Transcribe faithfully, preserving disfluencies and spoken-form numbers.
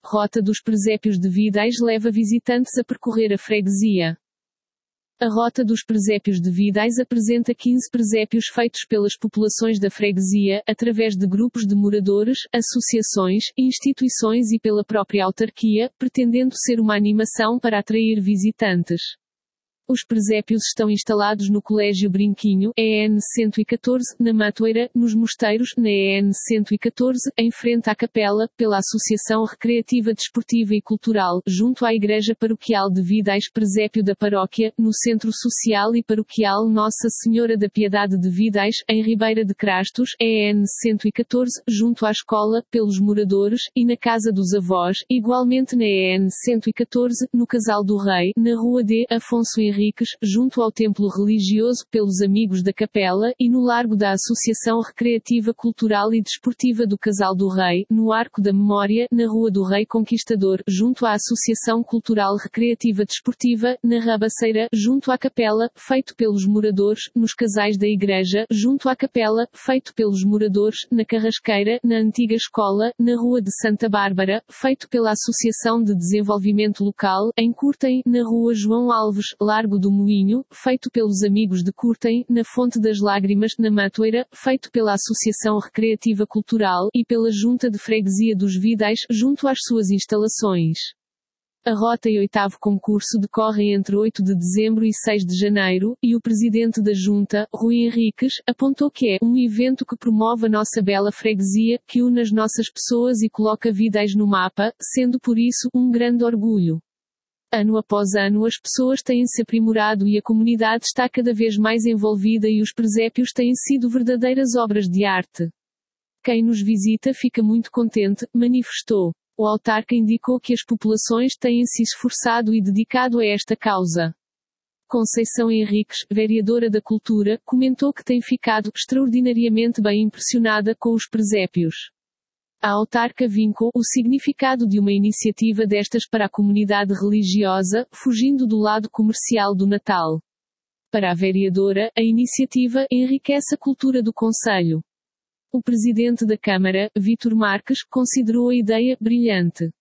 Rota dos Presépios de Vidais leva visitantes a percorrer a freguesia. A Rota dos Presépios de Vidais apresenta quinze presépios feitos pelas populações da freguesia, através de grupos de moradores, associações, instituições e pela própria autarquia, pretendendo ser uma animação para atrair visitantes. Os presépios estão instalados no Colégio Brinquinho, E N cento e catorze, na Matoeira, nos Mosteiros, na E N cento e catorze, em frente à capela, pela Associação Recreativa Desportiva e Cultural, junto à Igreja Paroquial de Vidais, presépio da paróquia, no Centro Social e Paroquial Nossa Senhora da Piedade de Vidais, em Ribeira de Crastos, E N cento e catorze, junto à escola, pelos moradores, e na Casa dos Avós, igualmente na E N cento e catorze, no Casal do Rei, na Rua D. Afonso Henriques, junto ao Templo Religioso, pelos Amigos da Capela, e no Largo da Associação Recreativa Cultural e Desportiva do Casal do Rei, no Arco da Memória, na Rua do Rei Conquistador, junto à Associação Cultural Recreativa Desportiva, na Rabaceira, junto à Capela, feito pelos moradores, nos Casais da Igreja, junto à Capela, feito pelos moradores, na Carrasqueira, na Antiga Escola, na Rua de Santa Bárbara, feito pela Associação de Desenvolvimento Local, em Curtem, na Rua João Alves, Largo do Moinho, feito pelos Amigos de Curtem, na Fonte das Lágrimas, na Matoeira, feito pela Associação Recreativa Cultural, e pela Junta de Freguesia dos Vidais, junto às suas instalações. A rota e oitavo concurso decorrem entre oito de dezembro e seis de janeiro, e o presidente da Junta, Rui Henriques, apontou que é um evento que promove a nossa bela freguesia, que une as nossas pessoas e coloca Vidais no mapa, sendo por isso um grande orgulho. Ano após ano as pessoas têm-se aprimorado e a comunidade está cada vez mais envolvida e os presépios têm sido verdadeiras obras de arte. Quem nos visita fica muito contente, manifestou. O autarca indicou que as populações têm se esforçado e dedicado a esta causa. Conceição Henriques, vereadora da Cultura, comentou que tem ficado extraordinariamente bem impressionada com os presépios. A autarca vincou o significado de uma iniciativa destas para a comunidade religiosa, fugindo do lado comercial do Natal. Para a vereadora, a iniciativa enriquece a cultura do concelho. O presidente da Câmara, Vítor Marques, considerou a ideia brilhante.